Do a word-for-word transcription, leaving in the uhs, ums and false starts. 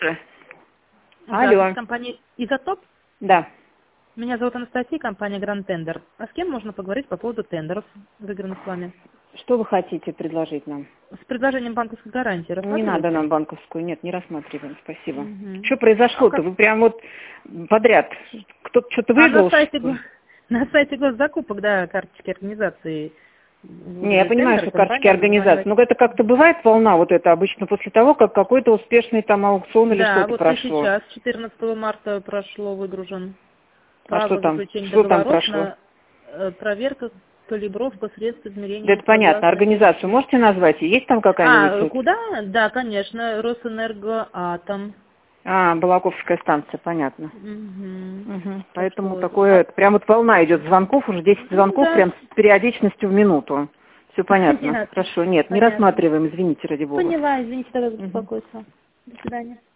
Алло. Компания «Изотоп». Да. Меня зовут Анастасия, компания «Гранд Тендер». А с кем можно поговорить по поводу тендеров, выигранных с вами? Что вы хотите предложить нам? С предложением банковской гарантии. Не надо нам банковскую, нет, не рассматриваем, спасибо. Угу. Что произошло-то? А как... Вы прям вот подряд. Кто-то что-то а выиграл? на сайте, Что на сайте госзакупок, да, карточки организации. Не, я понимаю, Тендер, что карточки компания организации. Но это как-то бывает волна вот это обычно после того, как какой-то успешный там аукцион или Да, что-то вот прошло. и сейчас, четырнадцатого марта прошло, выгружен. А что Право там? заключения Что там договоров прошло? на э, проверка, калибровка средств измерения. Да это понятно. Организацию можете назвать? Есть там какая-нибудь? А, куда? Да, конечно, Росэнергоатом. А, Балаковская станция, понятно. Угу. Угу. Так Поэтому что, такое, а, прям вот волна идет звонков, уже десять ну звонков да, прям с периодичностью в минуту. Все понятно. понятно, Хорошо. Нет, не понятно. рассматриваем, извините, ради бога. Поняла, извините, тогда за Мгм. беспокойство. До свидания.